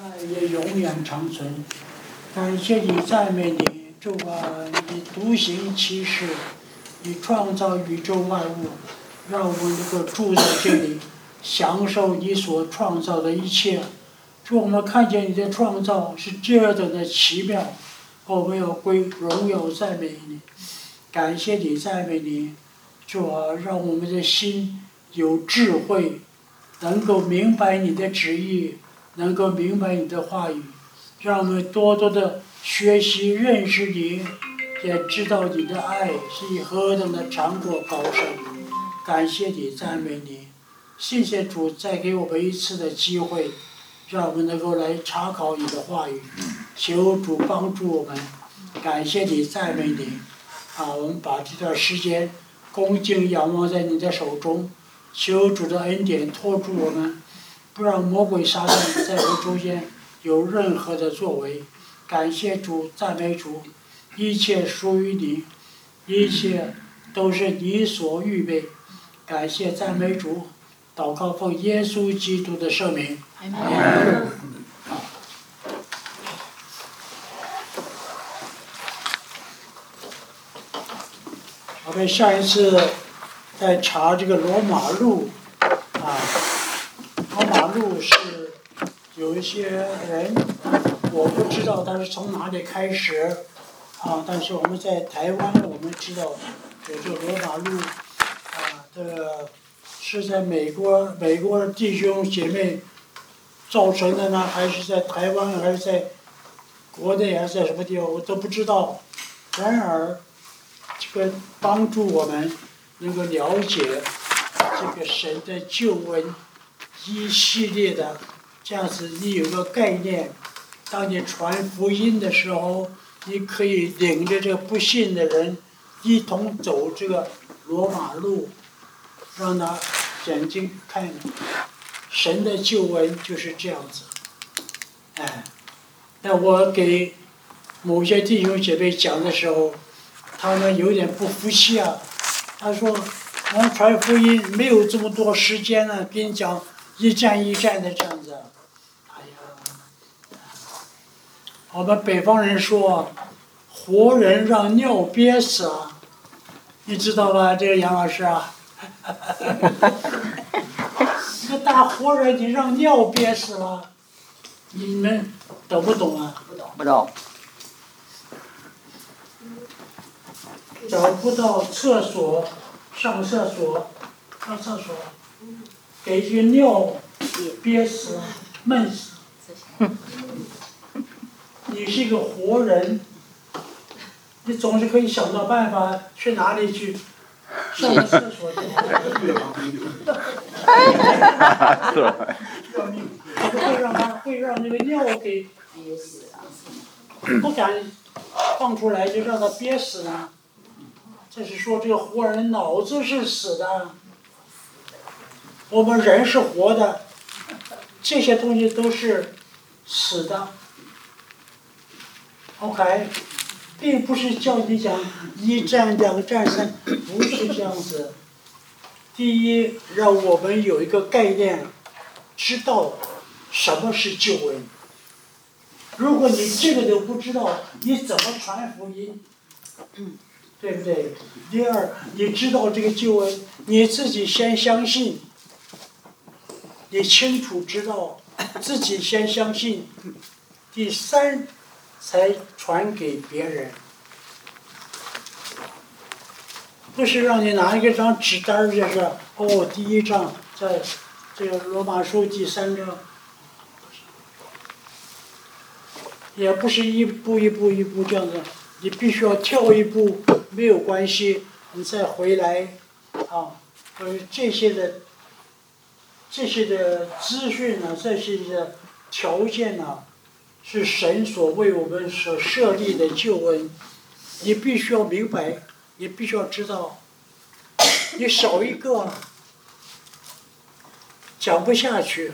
爱也永远长存。感谢你，赞美你，主啊！你独行其事，你创造宇宙万物，让我们能够住在这里，享受你所创造的一切。主，我们看见你的创造是这等的奇妙，我们要归荣耀赞美你，感谢你，赞美你。主啊，让我们的心有智慧，能够明白你的旨意，能够明白你的话语，让我们多多的学习认识你，也知道你的爱是何等的长阔高深。感谢你，赞美你，谢谢主再给我们一次的机会，让我们能够来查考你的话语，求主帮助我们。感谢你，赞美你。我们把这段时间恭敬仰望在你的手中，求主的恩典托住我们，不让魔鬼撒旦在我们中间有任何的作为。感谢主，赞美主，一切属于你，一切都是你所预备。感谢赞美主，祷告奉耶稣基督的圣名。我们上一次在查这个罗马路，罗马路是有一些人，我不知道他是从哪里开始，但是我们在台湾我们知道有这个罗马路，这个是在美国弟兄姐妹造成的呢，还是在台湾，还是在国内，还是在什么地方，我都不知道。然而这个帮助我们能够了解这个神的救恩一系列的这样子，你有个概念，当你传福音的时候，你可以领着这个不信的人一同走这个罗马路，让他眼睛看神的救恩就是这样子。那我给某些弟兄姐妹讲的时候，他们有点不服气啊。他说我们传福音没有这么多时间呢，给你讲一站一站的这样子。我们北方人说活人让尿憋死啊，你知道吧，这个杨老师啊？这大活人你让尿憋死了，你们懂不懂啊？ 不懂。 找不到厕所，上厕所，给这个尿憋死，闷死。你是一个活人，你总是可以想到办法去哪里去上个厕所去。会让那个尿给憋死，不敢放出来就让它憋死呢。这是说这个活人脑子是死的，我们人是活的，这些东西都是死的。OK， 并不是叫你讲一站、两站、三，不是这样子。第一，让我们有一个概念，知道什么是救恩。如果你这个都不知道，你怎么传福音？对不对？第二，你知道这个救恩，你自己先相信，你清楚知道，自己先相信。第三，才传给别人。不是让你拿一张纸单就是第一章在这个罗马书第3章，也不是一步一步这样子，你必须要跳一步没有关系，你再回来这些的资讯呢，这些的条件呢，是神所为我们所设立的救恩，你必须要明白，你必须要知道，你少一个讲不下去。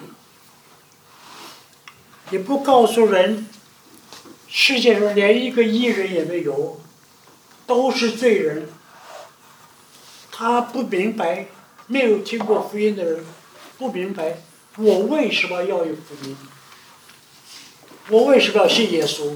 你不告诉人，世界上连一个义人也没有，都是罪人。他不明白，没有听过福音的人不明白，我为什么要有福音？ 我为什么要信耶稣？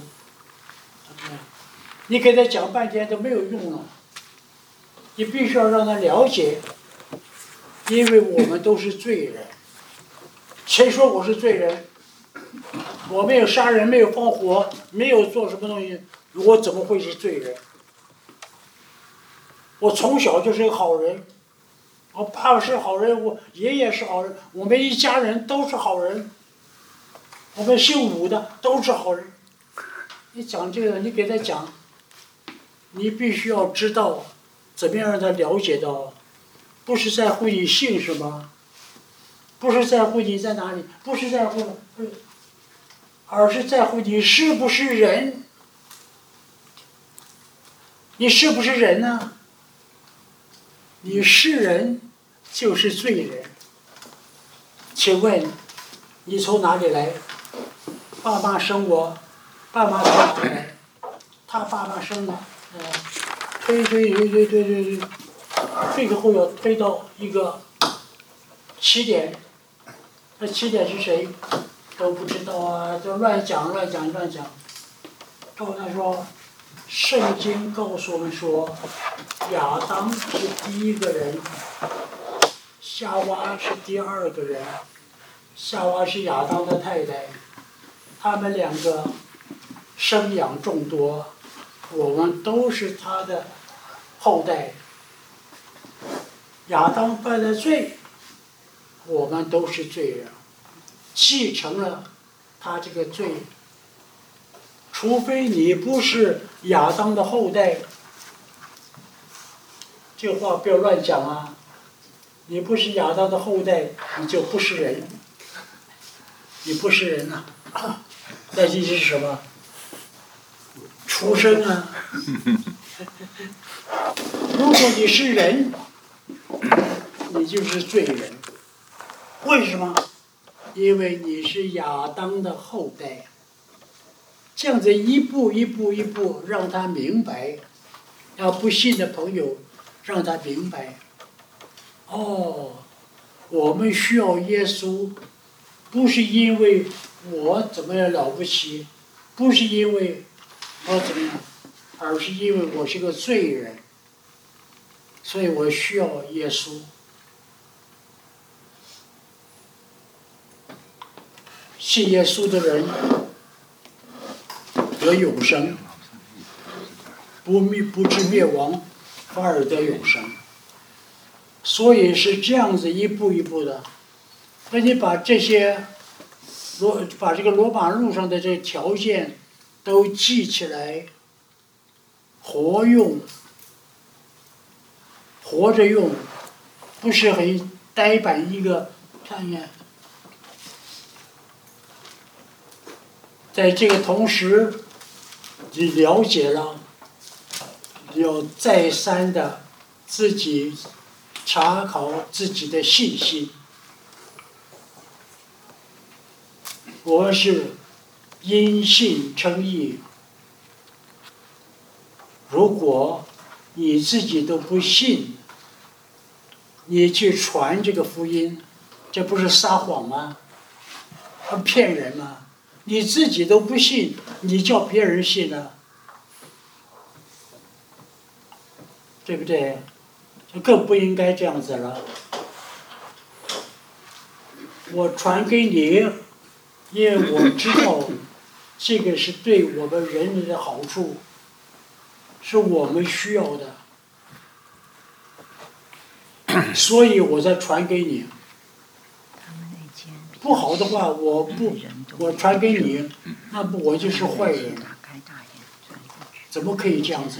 你给他讲半天都没有用了，你必须要让他了解，因为我们都是罪人。谁说我是罪人？我没有杀人，没有放火，没有做什么东西，我怎么会是罪人？我从小就是个好人，我爸爸是好人，我爷爷是好人，我们一家人都是好人，我们姓武的都是好人。你讲这个，你给他讲，你必须要知道怎么样让他了解到，不是在乎你姓什么，不是在乎你在哪里，不是在乎，而是在乎你是不是人。你是不是人呢？你是人就是罪人。请问你从哪里来？爸妈生我，爸妈从哪里来？他爸爸生的，推，这个后要推到一个起点，那起点是谁？都不知道啊，就乱讲。照他说，圣经告诉我们说，亚当是第一个人，夏娃是第二个人，夏娃是亚当的太太，他们两个生养众多，我们都是他的后代。亚当犯了罪，我们都是罪人，继承了他这个罪。除非你不是亚当的后代，这话不要乱讲啊！你不是亚当的后代，你就不是人，你不是人呐、那这是什么？出生啊！如果你是人，你就是罪人。为什么？因为你是亚当的后代。这样子一步让他明白，要不信的朋友让他明白。哦，我们需要耶稣，不是因为我怎么样了不起，不是因为我怎么样，而是因为我是个罪人，所以我需要耶稣。信耶稣的人得永生，不至灭亡，反而得永生。所以是这样子一步的。那你把这些把这个罗马路上的这个条件都记起来，活着用，不是很呆板一个看见。在这个同时，你了解了，要再三的自己查考自己的信心。我是因信称义。如果你自己都不信，你去传这个福音，这不是撒谎吗？骗人吗？你自己都不信，你叫别人信呢？对不对？更不应该这样子了。我传给你，因为我知道这个是对我们人类的好处，是我们需要的，所以我才传给你。不好的话，我传给你，那不我就是坏人，怎么可以这样子？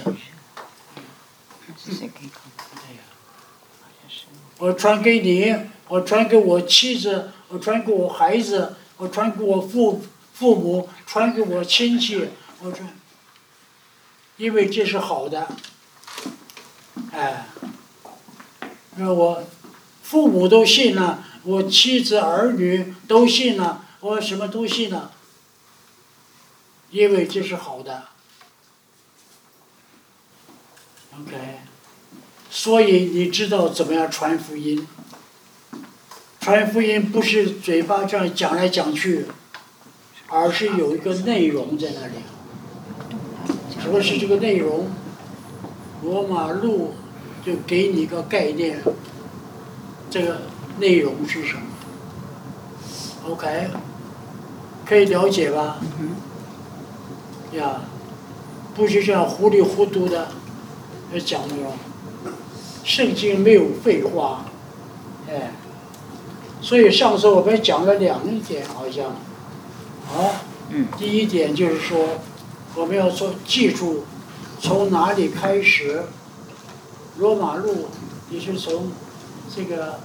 我传给你，我传给我妻子，我传给我孩子，我传给我父母，传给我亲戚，我传，因为这是好的，哎，那我父母都信了。我妻子儿女都信了，我什么都信了，因为这是好的。OK， 所以你知道怎么样传福音？传福音不是嘴巴这样讲来讲去， 而是有一个内容在那里。什么是这个内容？罗马路就给你一个概念，这个内容是什么 ？OK， 可以了解吧？呀，不是这样糊里糊涂的讲的哟。圣经没有废话，哎，所以上次我们讲了2点，好像，第一点就是说，我们要记住从哪里开始。罗马路也是从这个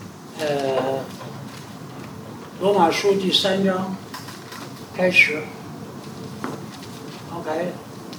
罗马书第3章开始 ，OK。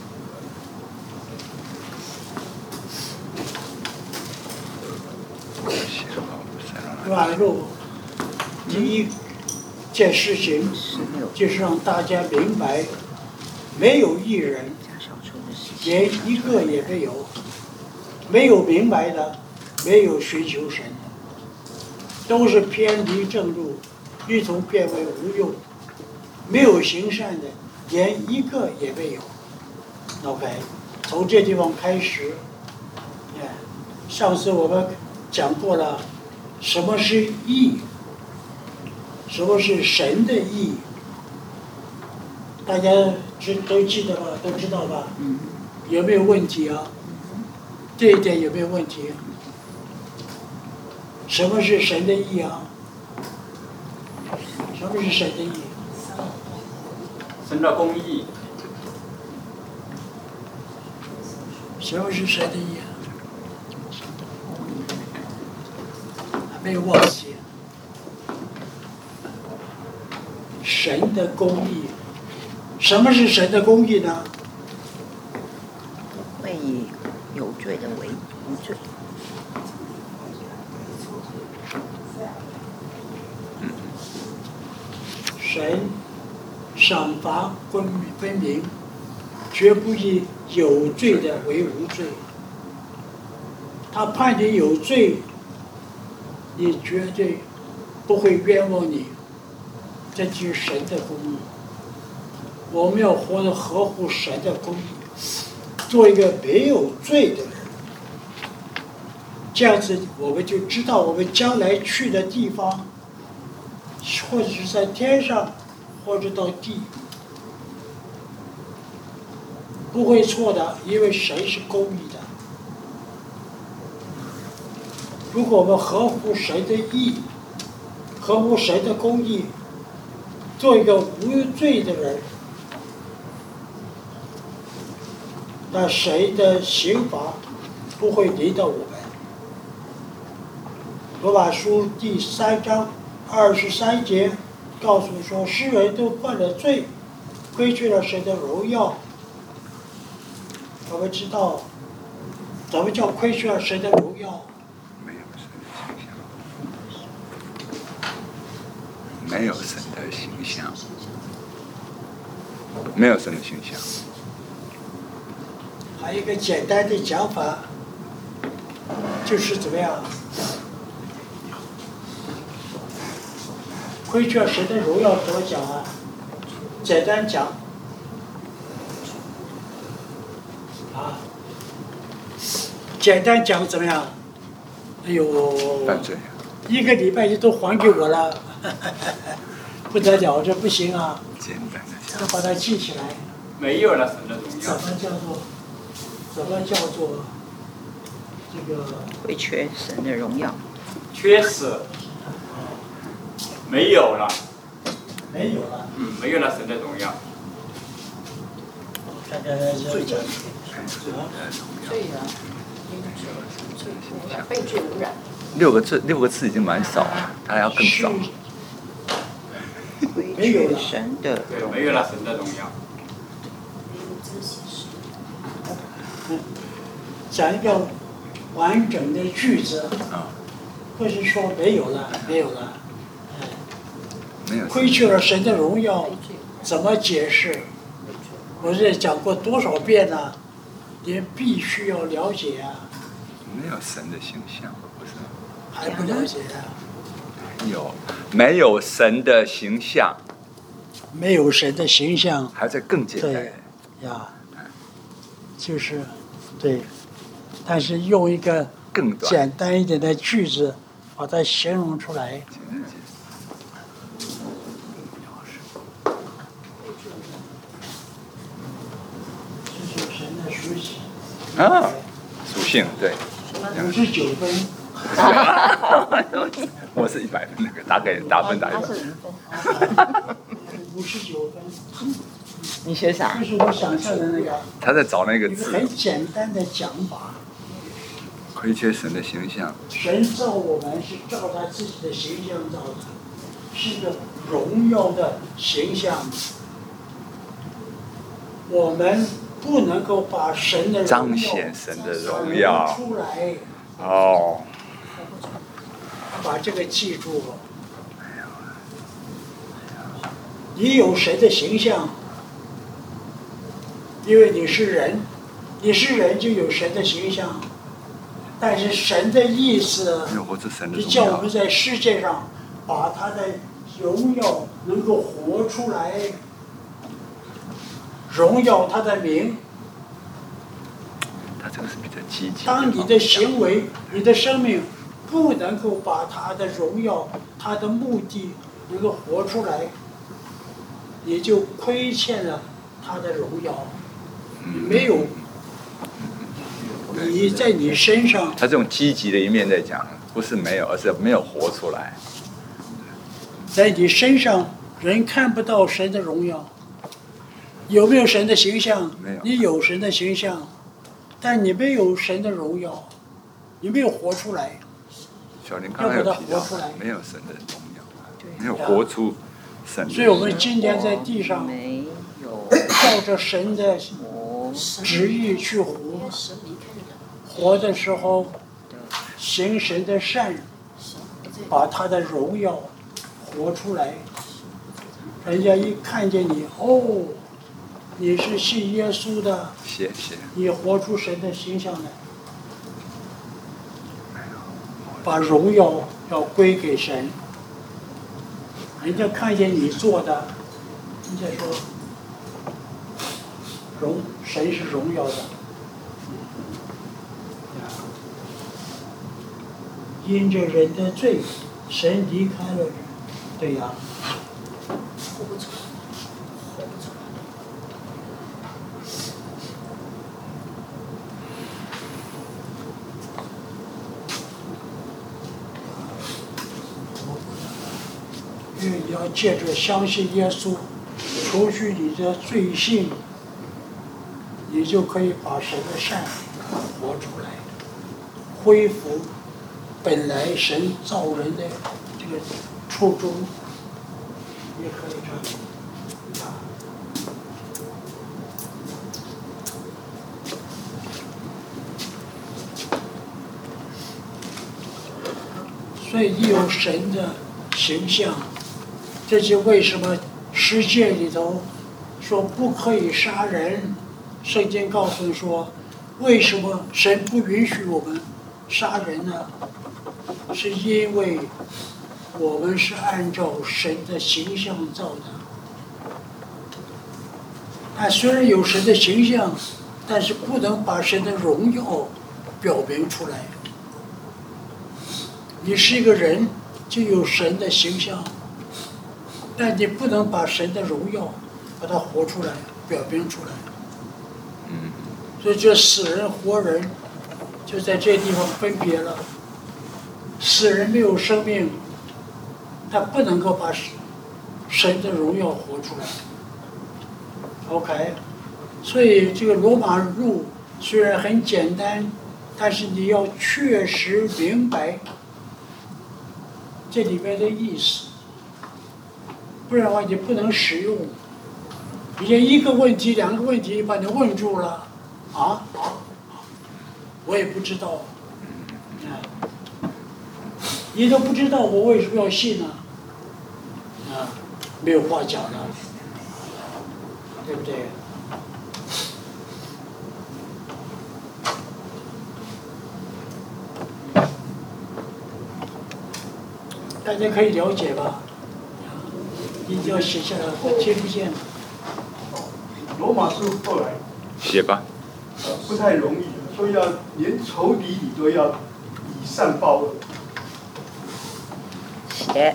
罗马路第一件事情就是让大家明白，没有一人，连一个也没有。没有明白的，没有寻求神的，都是偏离正路，一同变为无用。没有行善的，连一个也没有。OK， 从这地方开始，上次我们讲过了，什么是义，什么是神的义，大家都记得吧？都知道吧？有没有问题啊？这一点有没有问题？什么是神的义啊？什么是神的义？ 神的公义。 什么是神的义啊？还没有忘记。神的公义，什么是神的公义呢？ 会以有罪的为无罪。 神赏罚分明，绝不以有罪的为无罪。他判你有罪，你绝对不会冤枉你，这就是神的公义。我们要活得合乎神的公义，做一个没有罪的人，这样子我们就知道我们将来去的地方，或者是在天上，或者到地，不会错的，因为神是公义的。如果我们合乎神的义，合乎神的公义，做一个无罪的人，那谁的刑罚不会临到我们？罗马书第3章23节告诉说，世人都犯了罪，亏缺了神的荣耀。我们知道，怎么叫亏缺了神的荣耀？ 没有神的形象，没有神的形象。 还有一个简单的讲法，就是怎么样？亏缺神的荣耀怎么讲啊？简单讲，简单讲怎么样？哎呦， 犯罪， 一个礼拜就都还给我了，不得了，这不行啊！ 简单的讲， 要把它记起来。 没有了神的荣耀。 怎么叫做这个？ 会缺神的荣耀。 缺失。没有了。 没有了。 没有了神的荣耀。 看看这讲。 罪啊，被罪污染。 六个字已经蛮少了，他还要更少。 没有了神的， 对，没有了神的荣耀。 讲一个完整的句子，不是说没有了，没有了，亏缺了神的荣耀，怎么解释？我这讲过多少遍了，你必须要了解啊。 没有神的形象，不是吗？ 还不了解啊？ 没有神的形象。 没有神的形象， 还在更简单对。呀，就是对，但是用一个更短。 简单一点的句子把它形容出来。这是神的属性。 啊，属性对。 59分。 我是100分那个，大概打分打100。 他是0分。 59分。 你学啥？ 这是我想象的那个。 他在找那个一个字。 很简单的讲法。 亏缺神的形象。 神造我们是照他自己的形象造的，是个荣耀的形象。我们不能够把神的荣耀彰显神的荣耀出来。 哦。 把这个记住。你有神的形象，因为你是人，你是人就有神的形象。但是神的意思，你叫我们在世界上把他的荣耀能够活出来，荣耀他的名。 他这个是比较积极。 当你的行为、你的生命不能够把他的荣耀、他的目的能够活出来，你就亏欠了他的荣耀。你没有，你在你身上。 他这种积极的一面在讲，不是没有，而是没有活出来。 在你身上，人看不到神的荣耀。有没有神的形象？ 没有。 你有神的形象，但你没有神的荣耀，你没有活出来。 小林刚才有提到，没有神的荣耀，没有活出神的。 所以我们今天在地上，照着神的旨意去活，活的时候行神的善，把他的荣耀活出来。人家一看见你，哦，你是信耶稣的， 谢谢。 你活出神的形象来。把荣耀要归给神，人家看见你做的，人家说神是荣耀的。因着人的罪，神离开了人，对呀。活不出来，活不出来。因为你要借着相信耶稣，除去你的罪性，你就可以把神的善活出来，恢复本来神造人的这个初衷，也可以这样。所以你有神的形象。这就为什么世界里头说不可以杀人，圣经告诉说，为什么神不允许我们杀人呢？是因为我们是按照神的形象造的。虽然有神的形象，但是不能把神的荣耀表明出来。你是一个人，就有神的形象。但你不能把神的荣耀把它活出来、表明出来。所以这死人活人就在这地方分别了。死人没有生命，他不能够把神的荣耀活出来。OK， 所以这个罗马路虽然很简单，但是你要确实明白这里面的意思。不然的话，你不能使用。你这一个问题、两个问题把你问住了，我也不知道，你都不知道我为什么要信呢？没有话讲了，对不对？大家可以了解吧？ 一定要写下来，我听不见。 罗马书后来写吧。 不太容易，所以要连仇敌你都要以善报恶。 写。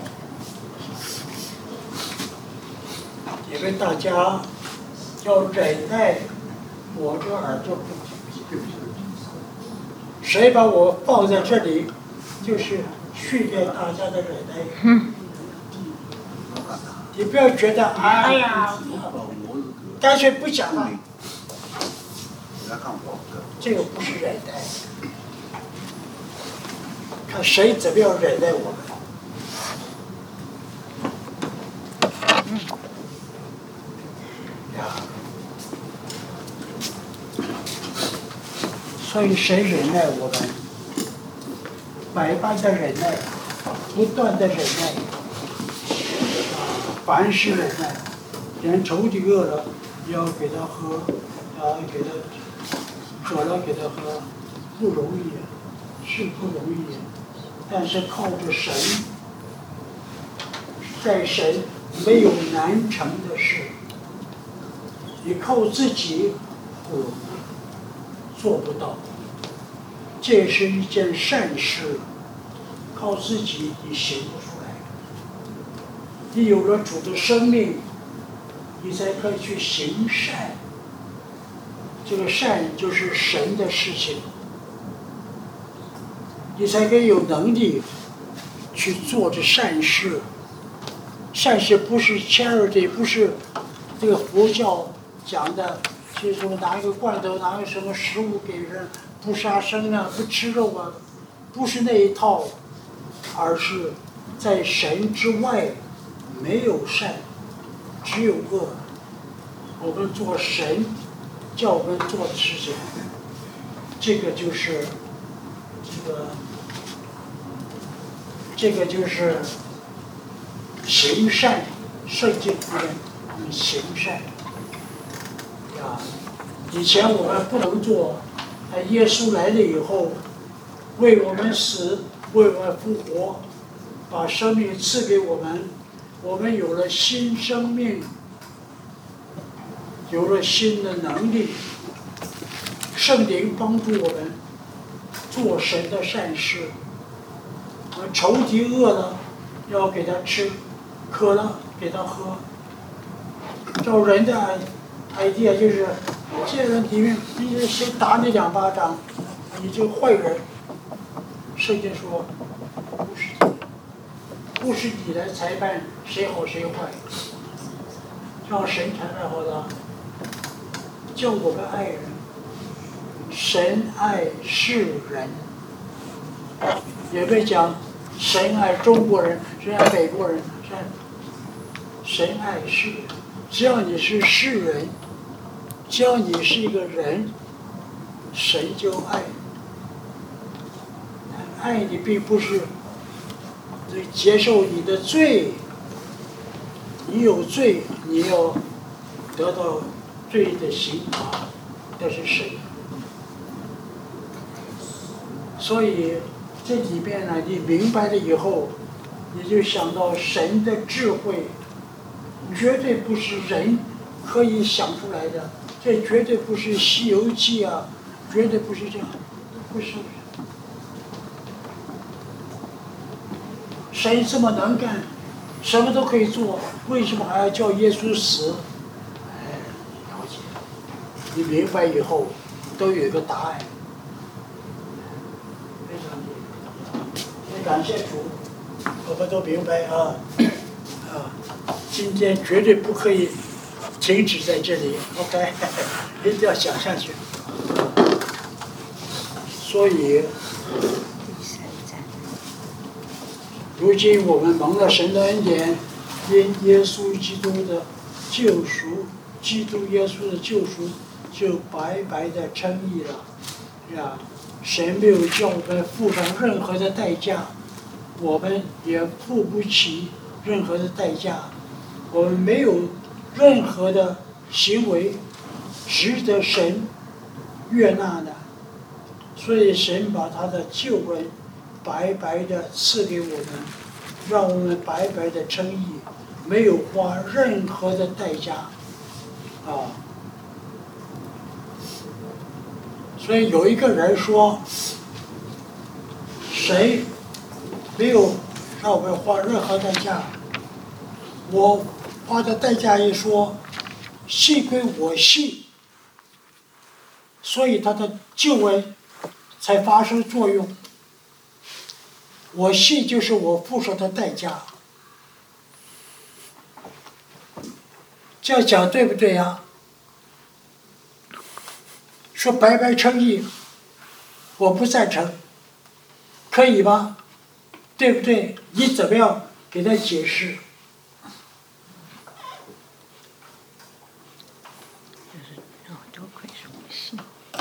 也跟大家要忍耐，我这耳朵不听。谁把我放在这里，就是训练大家的忍耐。你不要觉得哎呀，干脆不讲了。这个不是忍耐，看谁怎么样忍耐我们。所以谁忍耐我们？百般的忍耐，不断的忍耐，凡事忍耐，连仇敌饿了，要给他喝，给他渴了给他喝，不容易，是不容易。但是靠着神，在神没有难成的事，你靠自己不容易，做不到。这是一件善事，靠自己你行不出来。你有了主的生命，你才可以去行善。这个善就是神的事情，你才可以有能力去做这善事。善事不是 charity， 不是这个佛教讲的，去什么拿一个罐头，拿个什么食物给人，不杀生啊，不吃肉啊，不是那一套，而是在神之外没有善，只有恶。我们做神叫我们做的事情，这个就是就是行善，圣经里面行善啊。以前我们不能做，耶稣来了以后，为我们死，为我们复活，把生命赐给我们，我们有了新生命，有了新的能力。圣灵帮助我们做神的善事。仇敌饿了，要给他吃；渴了给他喝。照人的 idea 就是，这人里面你先打你2巴掌，你这个坏人。圣经说，不是你来裁判谁好谁坏，让神裁判好了。叫我们爱人，神爱世人。也被讲，神爱中国人，神爱美国人，神爱世人。只要你是世人，只要你是一个人，神就爱你。爱你并不是接受你的罪，你有罪，你要得到罪的刑罚，那是神。所以这里边呢，你明白了以后，你就想到神的智慧，绝对不是人可以想出来的，这绝对不是《西游记》啊，绝对不是这样，不是。神这么能干，什么都可以做，为什么还要叫耶稣死？了解，你明白以后，都有一个答案。非常也感谢主，我们都明白啊。今天绝对不可以停止在这里 ，OK， 一定要讲下去。所以。如今我们蒙了神的恩典，因耶稣基督的救赎，基督耶稣的救赎，就白白的称义了，神没有叫我们付上任何的代价，我们也付不起任何的代价，我们没有任何的行为值得神悦纳的，所以神把他的救恩白白的赐给我们，让我们白白的称义， 没有花任何的代价，所以有一个人说，谁没有让我花任何代价？我花的代价一说，信归我信，所以他的救恩才发生作用。我信就是我付出的代价，这样讲对不对呀？说白白称义，我不赞成，可以吗？对不对？你怎么样给他解释？ 多亏是我信。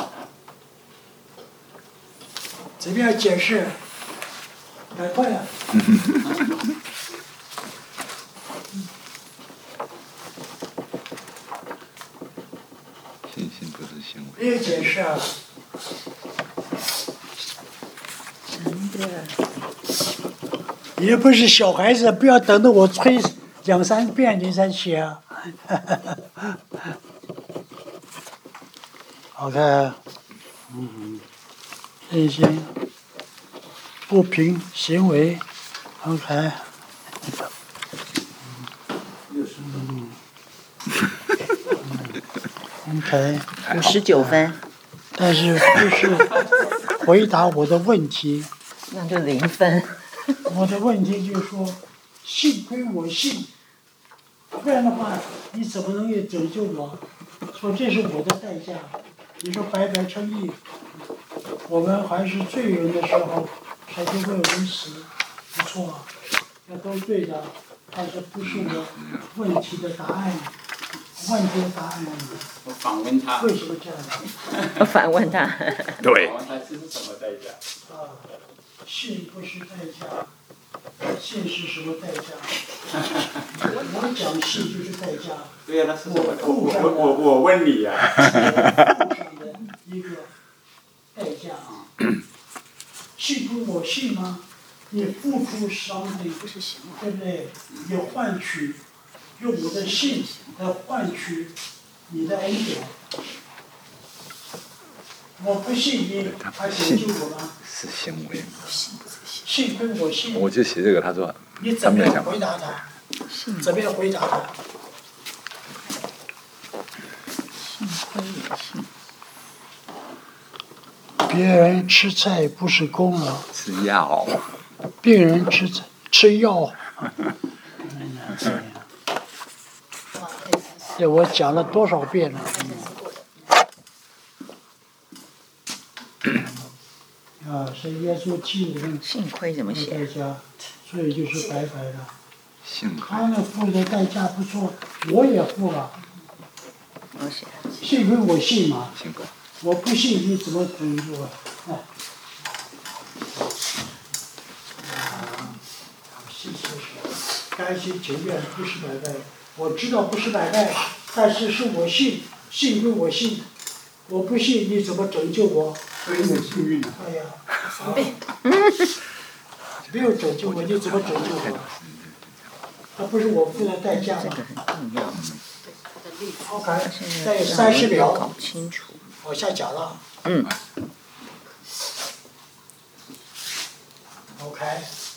怎么样解释？赶快呀！ 信心不是行为。 没有解释啊！ 真的。 也不是小孩子，不要等着我吹2、3遍你才写啊。OK，内心不平行为 ，OK， OK， 59分。 但是不是回答我的问题？ 那就0分。 我的问题就是说，信归我信，不然的话，你怎么能够拯救我？说这是我的代价，你说白白称义，我们还是罪人的时候，还是为人死，不错，那都对的，但是不是我问题的答案，问题的答案。 我反问他。 为什么这样？ 我反问他。 对。 反问他这是什么代价？ 信不是代价，信是什么代价？我讲信就是代价。 对呀，那是什么？我问你呀。 付上的一个代价，信不我信吗？你付出伤害，对不对？你换取，用我的信来换取你的恩典。我不信你，还拯救我吗？ 是行为。 信归我信。 我就写这个，他说。 你怎么样回答他？怎么样回答他？ 信亏也信。 别人吃菜不是功劳。 吃药。 病人吃药。这我讲了多少遍了？是耶稣替我们幸亏怎么写？ 所以就是白白的。 幸亏。 他那付的代价不错，我也付了。 我写。 幸亏我信嘛。 幸亏。 我不信你怎么拯救啊？信就是甘心情愿，不是白白。我知道不是白白，但是是我信，信归我信。我不信你怎么拯救我？ 所以很幸运的。 哎呀，没有拯救我，你怎么拯救我？那不是我付的代价吗？ 这个很重要。 好，看，再有30秒。 搞清楚。 往下讲了。OK。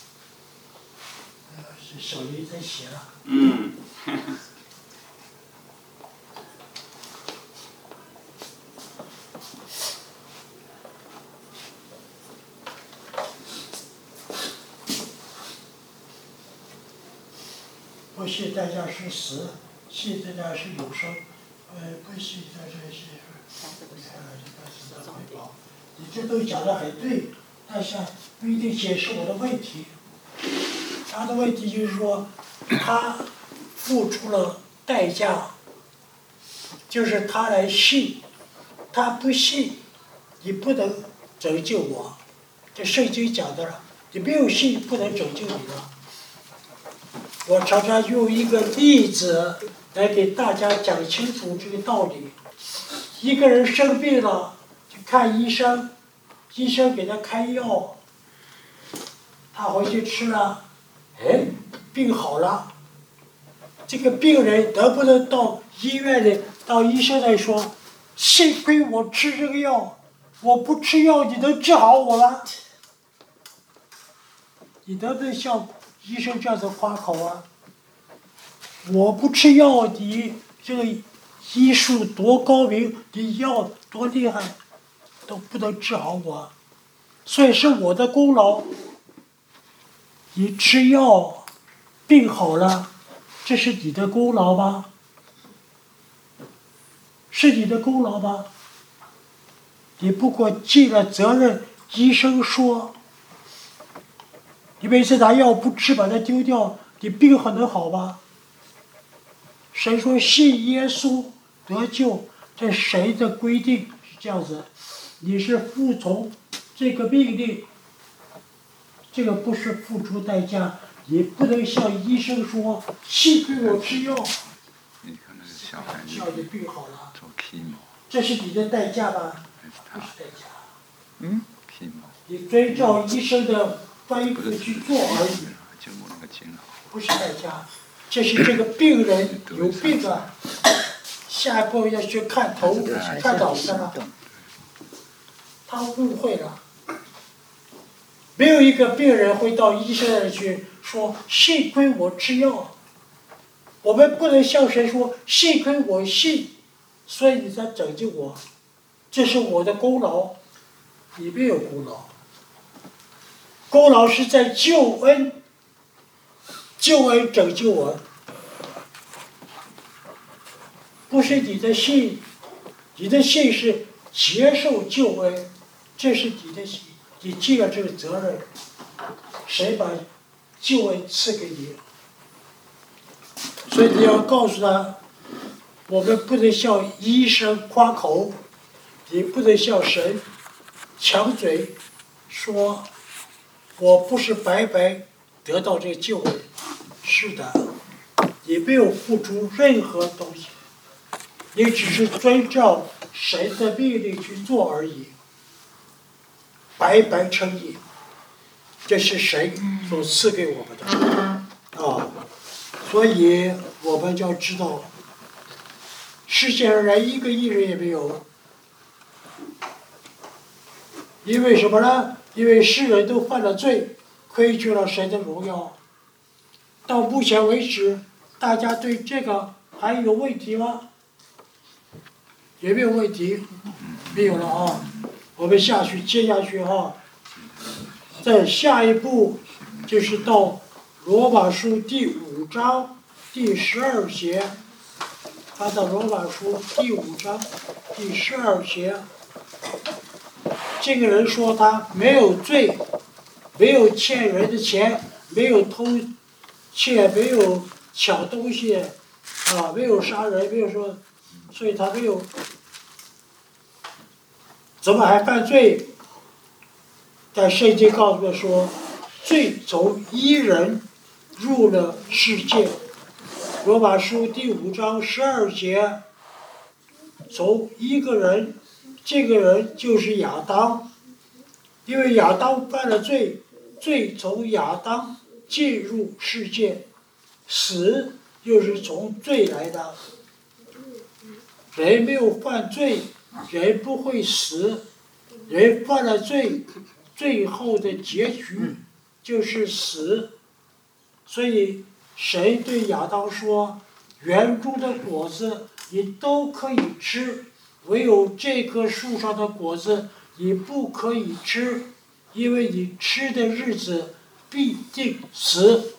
手艺在写了。不信代价是死，信代价是永生，不信代价是回报。你这都讲得很对，但是不一定解释我的问题。他的问题就是说，他付出了代价，就是他来信，他不信，你不能拯救我。这圣经讲的了，你没有信不能拯救你了。我常常用一个例子来给大家讲清楚这个道理。一个人生病了，去看医生，医生给他开药，他回去吃了，病好了。 这个病人能不能到医院里，到医生那里说，幸亏我吃这个药，我不吃药你能治好我吗？你能不能像医生这样子夸口啊？我不吃药，你这个医术多高明，你药多厉害，都不能治好我，所以是我的功劳。你吃药，病好了，这是你的功劳吗？是你的功劳吗？你不过尽了责任，医生说，你每次拿药不吃，把它丢掉，你病还能好吗？谁说信耶稣得救？这谁的规定是这样子？你是服从这个命令，这个不是付出代价，你不能向医生说幸亏我吃药， 你看那个小孩子叫你病好了， 做 chemo， 这是你的代价吧？ 还是他不是代价。 chemo， 你遵照医生的吩咐去做而已， 经过那个煎熬， 不是代价。这是这个病人有病啊，下一步要去看头看脑子了，他误会了。没有一个病人会到医生那里去说幸亏我吃药，我们不能向谁说幸亏我信，所以你才拯救我，这是我的功劳，你没有功劳。功劳是在救恩，救恩拯救我，不是你的信，你的信是接受救恩，这是你的信，你尽了这个责任，谁把救恩赐给你？所以你要告诉他，我们不能向医生夸口，你不能向神抢嘴说。我不是白白得到这个救恩，是的，你没有付出任何东西，你只是遵照神的命令去做而已，白白称义，这是神所赐给我们的啊，所以我们就要知道，世界上连一个义人也没有，因为什么呢？因为世人都犯了罪，亏缺了神的荣耀。到目前为止，大家对这个还有问题吗？有没有问题？没有了啊！我们接下去啊，在下一步就是到罗马书第5章第12节，看到罗马书第5章第12节。这个人说他没有罪，没有欠人的钱，没有偷窃，没有抢东西，啊，没有杀人，没有说，所以他没有，怎么还犯罪？但圣经告诉我说，罪从一人入了世界。罗马书第5章12节，从一个人。这个人就是亚当，因为亚当犯了罪，罪从亚当进入世界，死又是从罪来的。人没有犯罪，人不会死；人犯了罪，最后的结局就是死。所以神对亚当说：“园中的果子你都可以吃。”唯有这棵树上的果子你不可以吃，因为你吃的日子必定死。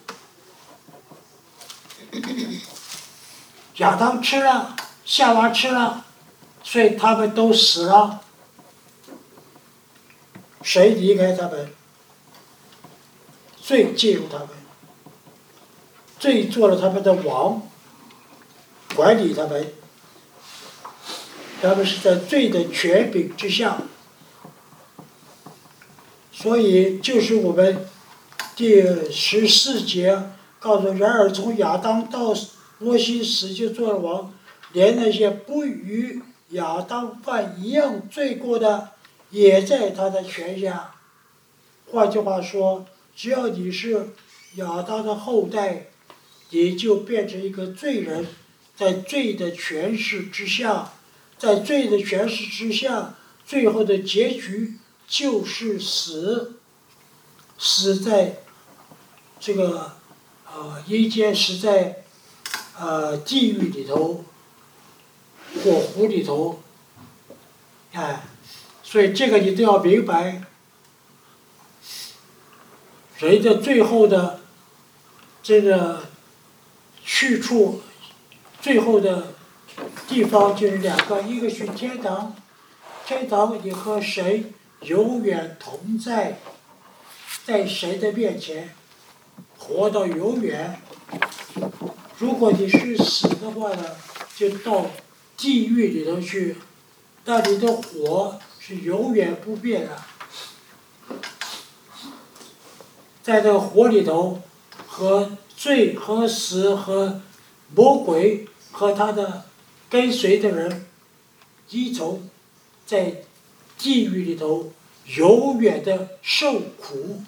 亚当吃了，夏娃吃了，所以他们都死了。谁离开他们？罪进入他们，罪做了他们的王，管理他们。他们是在罪的权柄之下，所以就是我们第14节告诉：然而从亚当到摩西死就做了王，连那些不与亚当犯一样罪过的，也在他的权下。换句话说，只要你是亚当的后代， 你就变成一个罪人，在罪的权势之下，在罪的权势之下，最后的结局就是死，死在这个阴间，死在地狱里头，火湖里头，哎，所以这个你都要明白，人的最后的这个去处，最后的地方就是两个，一个是天堂，天堂你和神永远同在，在神的面前活到永远。如果你是死的话呢，就到地狱里头去，那你的火是永远不变的。在这个火里头，和罪和死和魔鬼和他的跟随的人一同在地狱里头永远的受苦，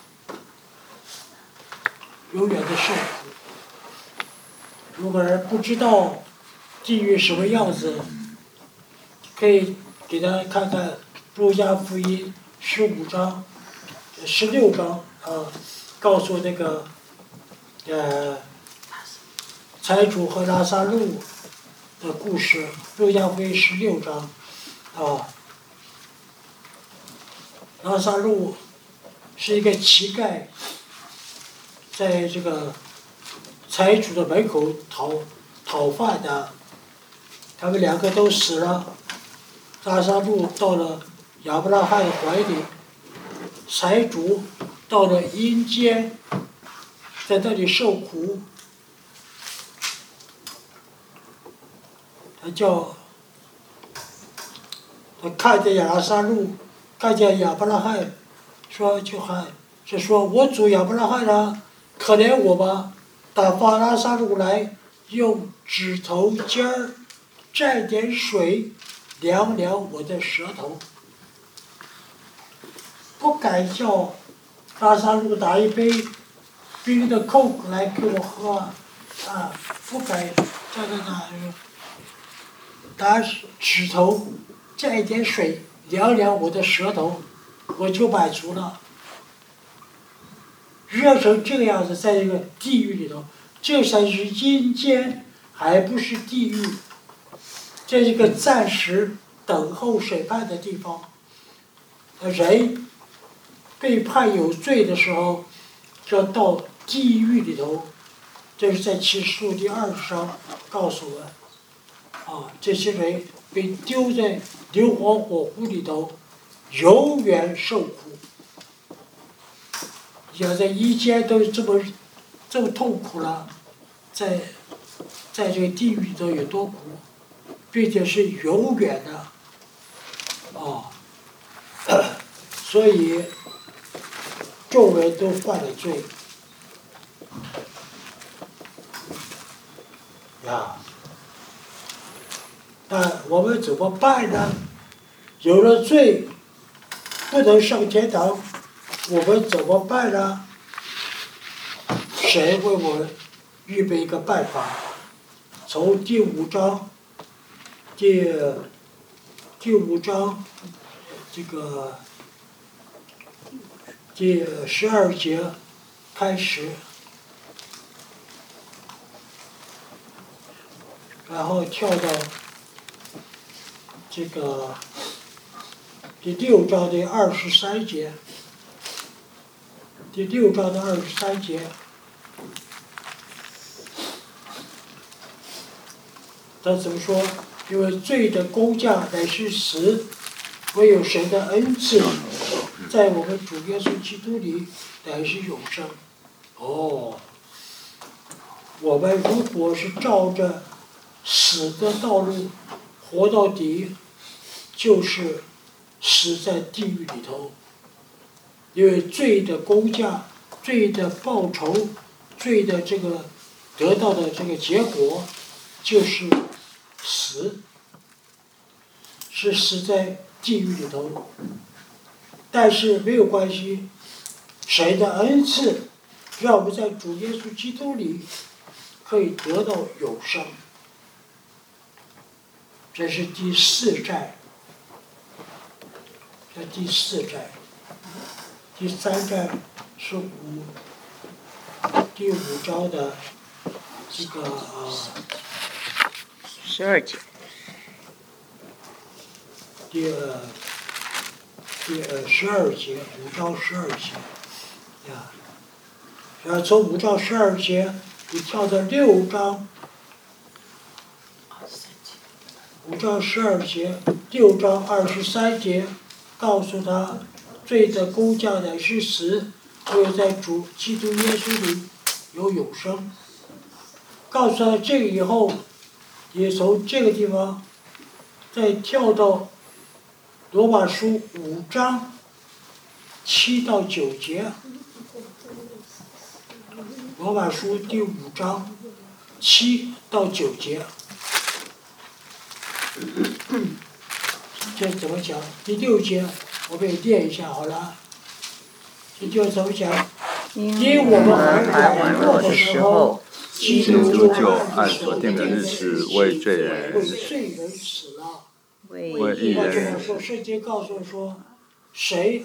永远的受苦。如果人不知道地狱什么样子，可以给他看看《路加福音》15章、16章告诉那个财主和拉撒路的故事，《路加福音》16章拉撒路是一个乞丐，在这个财主的门口讨饭的，他们两个都死了。拉撒路到了亚伯拉罕的怀里，财主到了阴间，在那里受苦。他看见拉撒路，看见亚伯拉罕，说我主亚伯拉罕啊，可怜我吧，打发拉撒路来，用指头尖儿蘸点水，凉凉我的舌头。不敢叫拉撒路打一杯冰的Coke来给我喝，不敢叫他拿指头蘸一点水，凉凉我的舌头，我就满足了。热成这个样子，在这个地狱里头，这才是阴间，还不是地狱。这是一个暂时等候审判的地方。人被判有罪的时候，就要到地狱里头。这是在启示录第20章告诉我们，这些人被丢在硫磺火湖里头，永远受苦。要在阴间都这么痛苦了，在这个地狱里头有多苦，并且是永远的，所以众人都犯了罪，那我们怎么办呢？有了罪，不能上天堂。我们怎么办呢？神为我们预备一个办法，从第5章这个第12节开始，然后跳到这个第6章的23节。第6章的23节，他怎么说？因为罪的工价乃是死，唯有神的恩赐，在我们主耶稣基督里乃是永生。我们如果是照着死的道路活到底，就是死在地狱里头。因为罪的工价、罪的报酬、罪的这个得到的这个结果，就是死，是死在地狱里头。但是没有关系，神的恩赐让我们在主耶稣基督里可以得到永生。这是第4债，这第4债。第3债是第5章的这个 12节。 第12节，5章12节，呀，然后从5章12节，你跳到6章，5章12节，6章23节，告诉他，罪的工价乃是死，只有在主基督耶稣里有永生。告诉他这个以后，也从这个地方再跳到罗马书5章7到9节，罗马书第5章7到9节，这怎么讲？第6节我们也念一下好了。这就怎么讲？因我们还软弱的时候，基督就按所定的日子为罪人死了。 为义人换句话说，圣经告诉我说，谁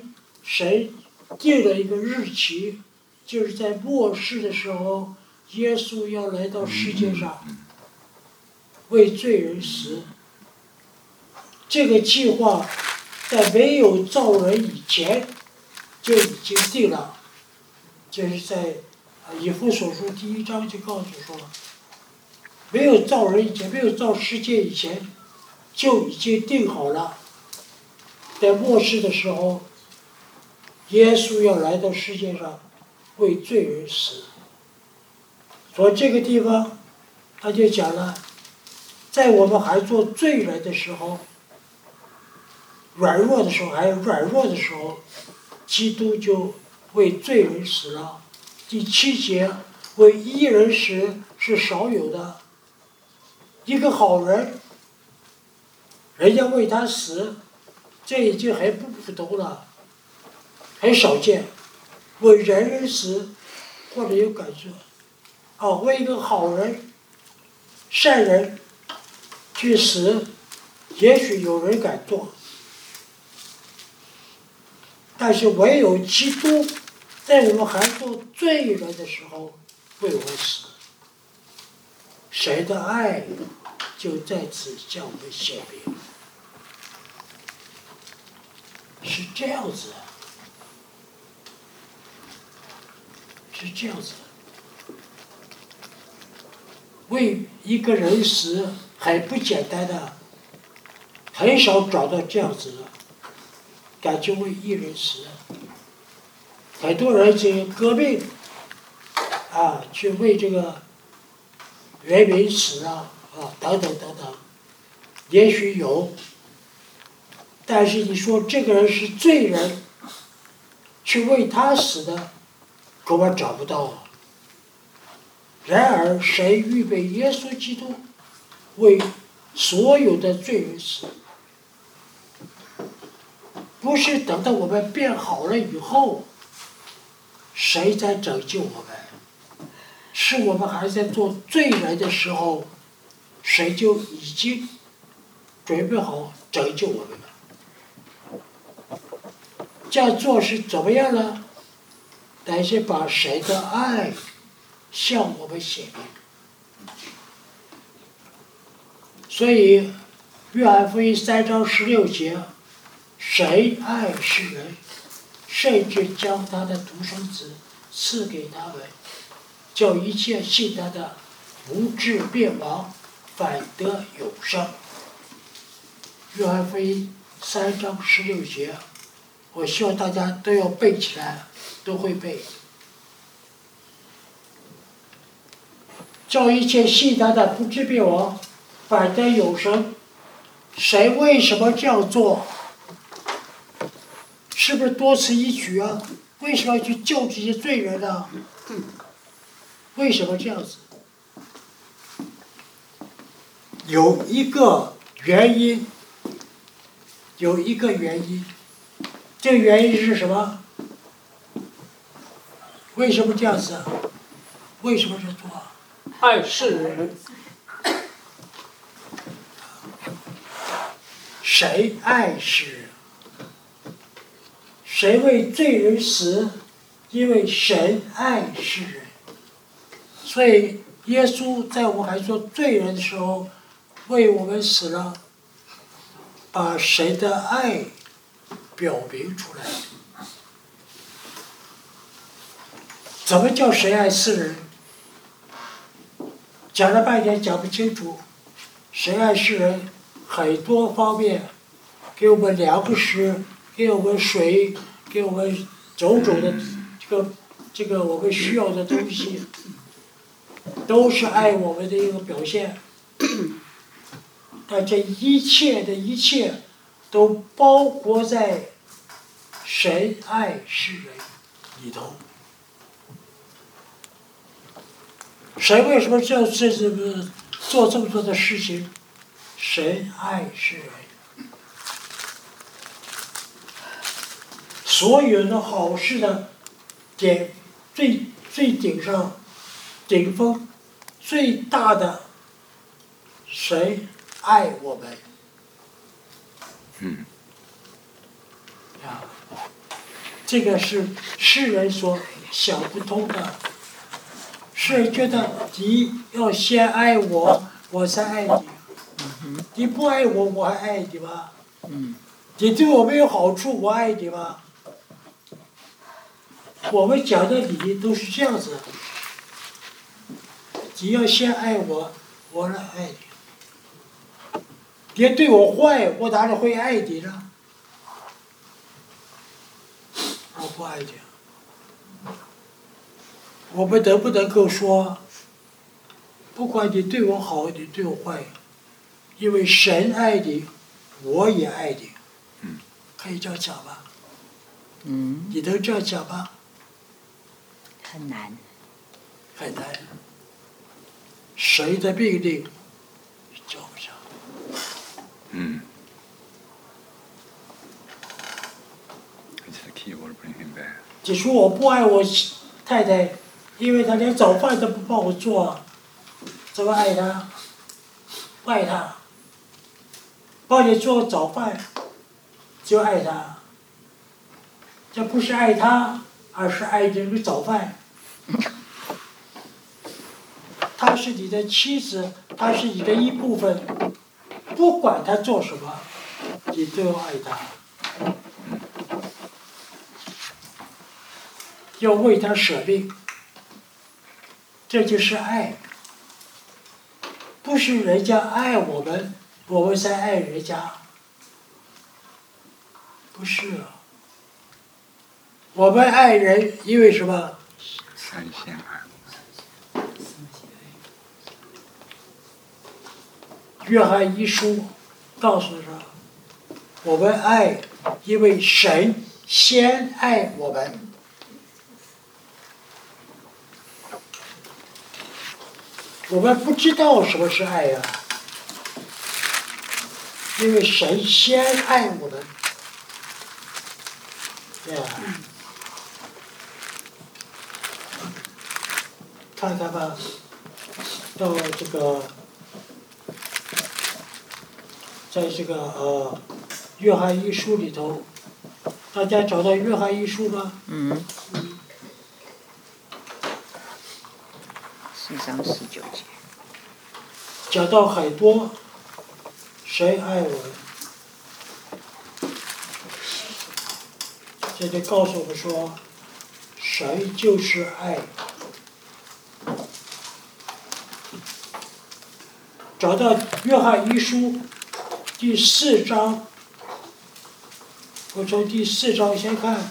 定了一个日期，就是在末世的时候，耶稣要来到世界上，为罪人死。这个计划在没有造人以前就已经定了，这是在以弗所书第1章就告诉说，没有造人以前，没有造世界以前，就已经定好了，在末世的时候，耶稣要来到世界上为罪人死。所以这个地方他就讲了，在我们还做罪人的时候，软弱的时候，基督就为罪人死了。第7节，为义人死是少有的，一个好人，人家为他死，这已经很不普通了，很少见。为人死，或者有感觉，为一个好人、善人去死，也许有人敢做。但是唯有基督在我们还做罪人的时候为我们死，神的爱就在此向我们显明，是这样子的，是这样子的。为一个人死很不简单的，很少找到这样子的。感觉为一人死，很多人去革命，去为这个人民死等等，也许有，但是你说这个人是罪人，去为他死的，恐怕找不到。然而，神预备耶稣基督为所有的罪人死。不是等到我们变好了以后，谁在拯救我们？是我们还在做罪人的时候，谁就已经准备好拯救我们了。这样做是怎么样呢？乃是把神的爱向我们显明。所以，约翰福音3章16节。谁爱世人，甚至将他的独生子赐给他们，叫一切信他的不至灭亡，反得永生。约翰福音3章16节，我希望大家都要背起来，都会背。叫一切信他的不至灭亡，反得永生。谁为什么这样做？是不是多此一举啊？为什么要去救这些罪人呢？为什么这样子？有一个原因，这个原因是什么？为什么这样子？为什么这么做？ 爱世人。谁爱世人？谁为罪人死？因为神爱世人。所以耶稣在我们还做罪人的时候，为我们死了，把神的爱表明出来。怎么叫谁爱世人？讲了半天讲不清楚。谁爱世人？很多方面，给我们粮食，给我们水，给我们种种的这个我们需要的东西，都是爱我们的一个表现。但这一切的一切，都包括在神爱世人里头。神为什么做这么多的事情？神爱世人。所有的好事的最顶上、顶峰、最大的，神爱我们。这个是世人所想不通的。世人觉得你要先爱我，我才爱你。你不爱我，我还爱你吗？你对我没有好处，我爱你吗？我们讲的理都是这样子。你要先爱我，我来爱你。别对我坏，我哪里会爱你呢？我不爱你。我们能不能够说，不管你对我好，你对我坏，因为神爱你，我也爱你，可以这样讲吗？你能这样讲吗？ 很难。 很难。谁的命令叫不上？你说我不爱我太太，因为她连早饭都不帮我做，怎么爱她？不爱她。帮你做早饭，就爱她。这不是爱她，而是爱这个早饭。她是你的妻子，她是你的一部分，不管她做什么，你都要爱她，要为她舍命，这就是爱。不是人家爱我们，我们才爱人家，不是啊。我们爱人，因为什么？ 三线爱。 约翰一书告诉说，我们爱，因为神先爱我们。我们不知道什么是爱呀，因为神先爱我们。对呀，看看吧，到这个。在这个约翰一书里头，大家找到约翰一书吗 4章19节。 讲到很多，谁爱我们？这里告诉我们说，神就是爱。找到约翰一书第4章，我从第4章先看。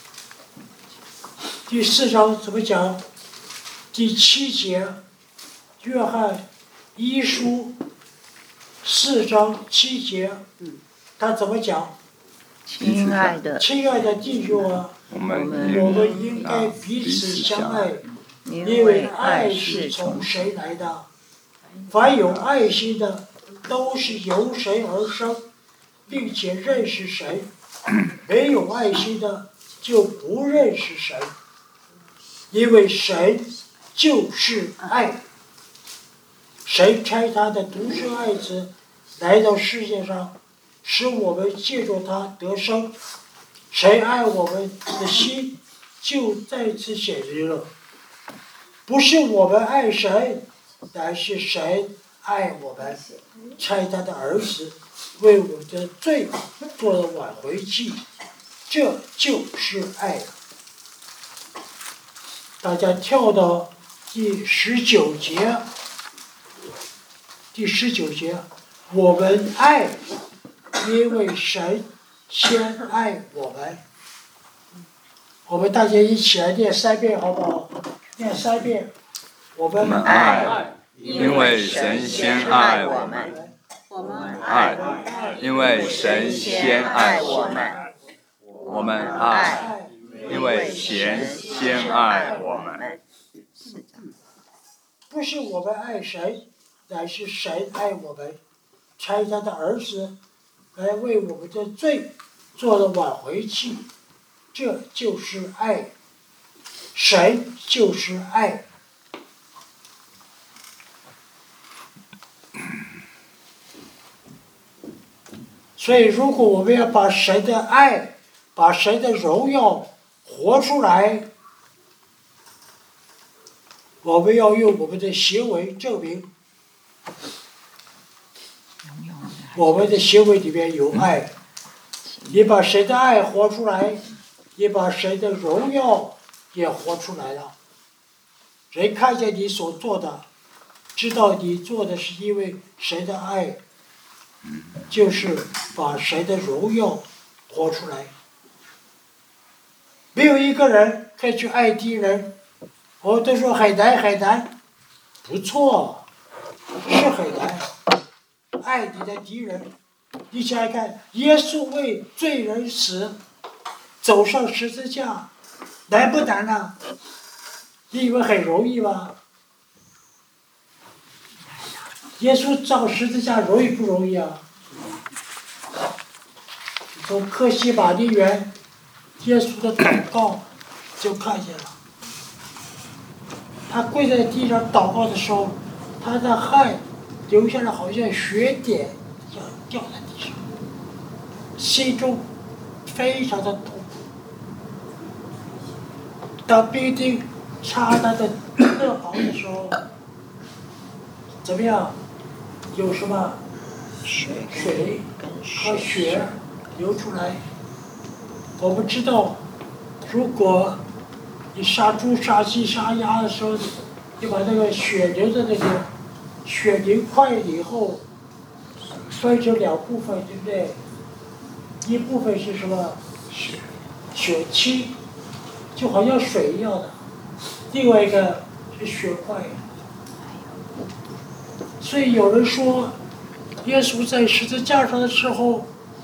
第4章怎么讲？第7节，约翰一书4章7节，他怎么讲？ 亲爱的弟兄啊，我们应该彼此相爱，因为爱是从谁来的？凡有爱心的，都是由神而生，并且认识神；没有爱心的，就不认识神，因为神就是爱。 谁差他的独生爱子来到世界上，使我们借助他得生？谁爱我们的心，就在此显明了。不是我们爱神，乃是神爱我们，差他的儿子为我们的罪做了挽回祭，这就是爱。大家跳到第19节，第19节，我们爱，因为神先爱我们。我们大家一起来念3遍，好不好？念3遍。我们爱，因为神先爱我们。 我们爱，因为神先爱我们。我们爱，因为神先爱我们。 不是我们爱神，乃是神爱我们，差他的儿子来为我们的罪做了挽回祭，这就是爱。神就是爱。所以，如果我们要把神的爱、把神的荣耀活出来，我们要用我们的行为证明我们的行为里面有爱。你把神的爱活出来，你把神的荣耀也活出来了。人看见你所做的，知道你做的是因为神的爱，就是把神的荣耀活出来。没有一个人可以去爱敌人，我都说很难很难，不错，是很难。爱你的敌人，你想想看，耶稣为罪人死，走上十字架，难不难啊？你以为很容易吗？耶稣上十字架容易不容易啊？从客西马尼园，耶稣的祷告就看见了。他跪在地上祷告的时候，他的汗流下来，好像血点一样掉在地上，心中非常的痛苦。当兵丁插他的肋旁的时候，怎么样？有什么水和血流出来？我们知道，如果你杀猪、杀鸡、杀鸭的时候，你把那个血流的那个血淋块以后，分成2部分，对不对？一部分是什么？血清，就好像水一样的；另外一个是血块。所以有人说，耶稣在十字架上的时候，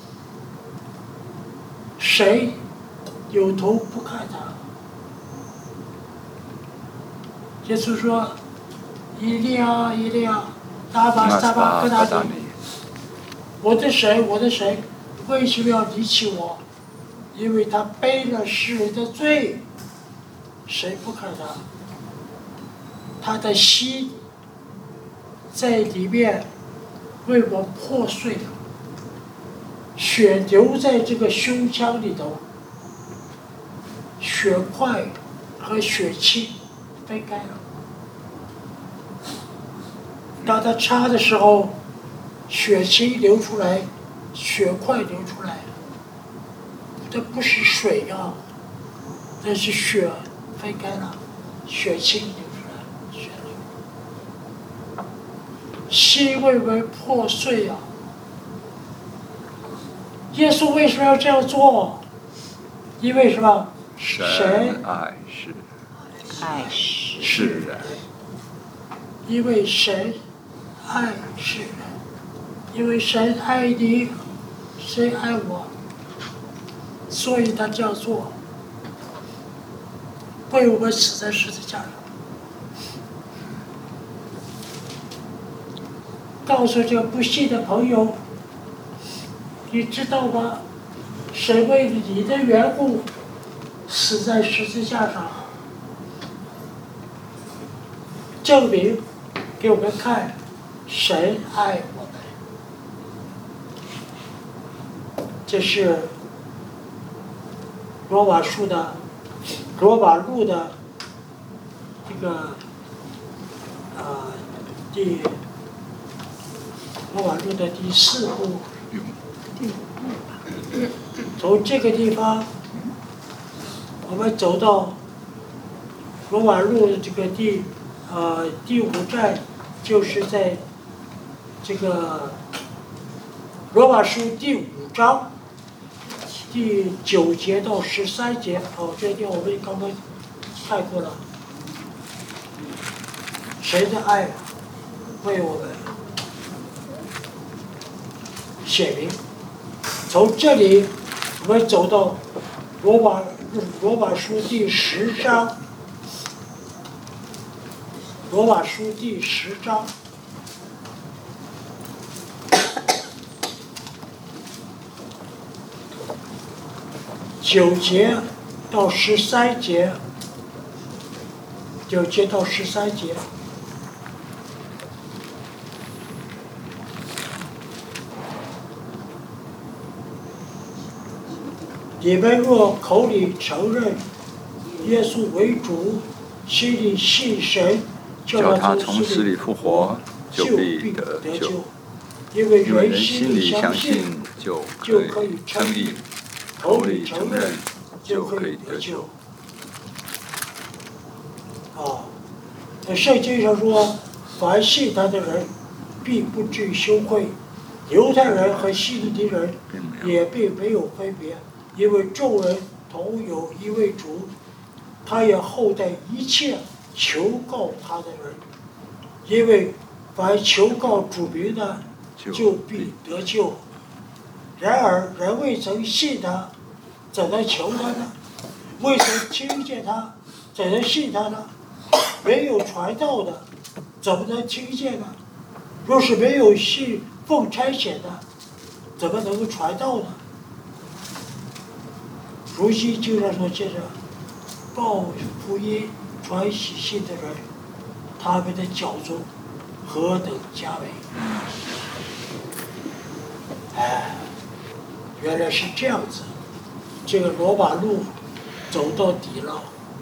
谁有头不看他？耶稣说：“以利亚，以利亚，撒巴各大尼，我的神，我的神，为什么要离弃我？因为他背了世人的罪。谁不看他？他的心在里面为我破碎了，血流在这个胸腔里头，血块和血清分开了。当他插的时候，血清流出来，血块流出来了。这不是水啊，那是血分开了，血清流出来了，血流。心为我们破碎啊！耶稣为什么要这样做？因为什么？ 神爱世人。 因为神爱世人，因为神爱你，神爱我，所以他这样做，为我们死在十字架上。告诉这个不信的朋友，你知道吗？神为你的缘故死在十字架上，证明给我们看， 神爱我们。这是罗马路的这个罗马路的第4部。从这个地方，我们走到罗马路的这个第5站，就是在这个罗马书第5章第9节到13节。这地方我们刚刚看过了。神的爱为我们显明。从这里我们走到罗马书第10章，罗马书第10章9节到13节，9节到13节。你们若口里承认耶稣为主，心里信神， 叫他从死里复活，就必得救。因为人心里相信，就可以称义；口里承认，就可以得救。 圣经上说，凡信他的人，必不至于羞愧。犹太人和希利尼人也并没有分别。因为众人同有一位主，他也厚待一切求告他的人。因为凡求告主名的，就必得救。然而人未曾信他，怎能求他呢？未曾听见他，怎能信他呢？没有传道的，怎么能听见呢？若是没有信奉差遣的，怎么能够传道呢？如今经上说，接着报福音、传喜信的人，他们的脚中何等佳美！原来是这样子。这个罗马路走到底了，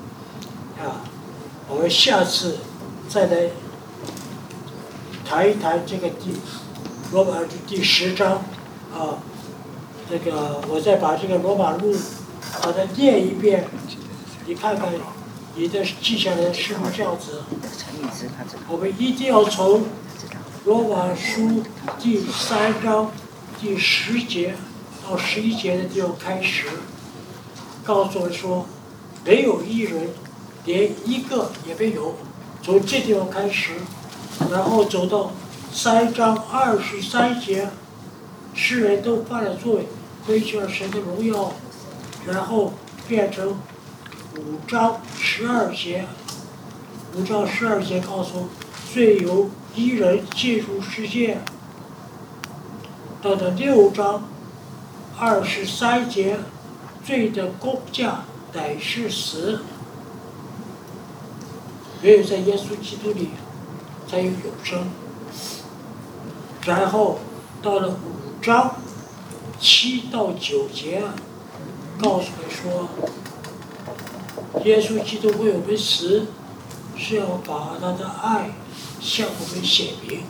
我们下次再来谈一谈这个罗马第10章这个我再把这个罗马路把它念一遍，你看看你的记下来是不是这样子？我们一定要从罗马书第3章第10节到11节的地方开始，告诉我们说，没有一人，连一个也没有。从这地方开始，然后走到3章23节，世人都犯了罪，亏缺了神的荣耀。然后变成5章12节，5章12节告诉罪由一人进入世界。到了6章23节，罪的工价乃是死，唯有在耶稣基督里才有永生。然后到了5章7到9节，告诉我们说，耶稣基督为我们死，是要把他的爱向我们显明。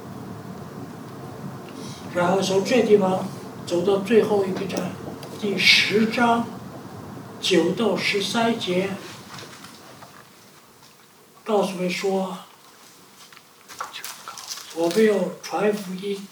然后从这地方走到最后一个站，第10章9到13节，告诉我们说，我们要传福音，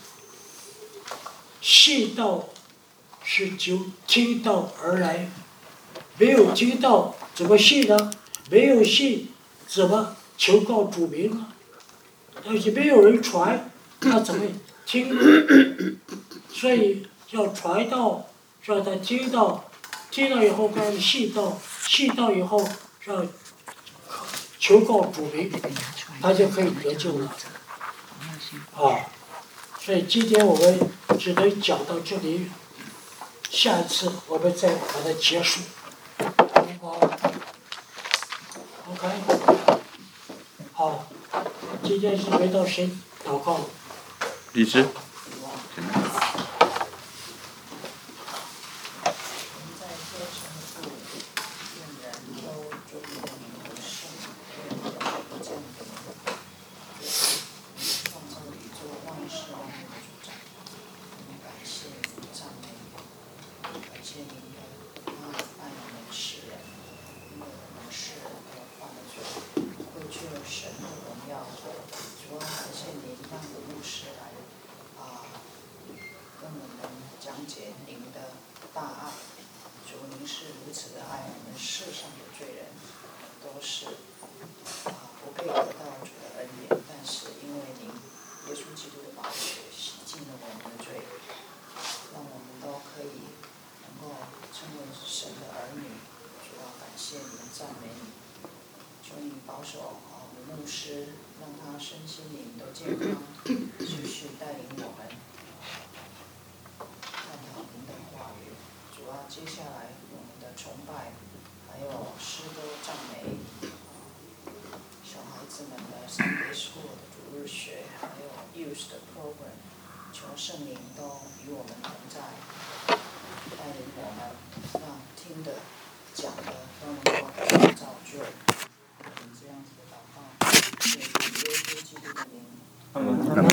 信道是就听道而来，没有听道怎么信呢？没有信怎么求告主名呢？而且没有人传，他怎么听呢？所以要传道，让他听到，听到以后让他信道，信道以后让求告主名，他就可以得救了。所以今天我们只能讲到这里，下一次我们再把它结束。OK， 好，今天是回到神祷告。 李师。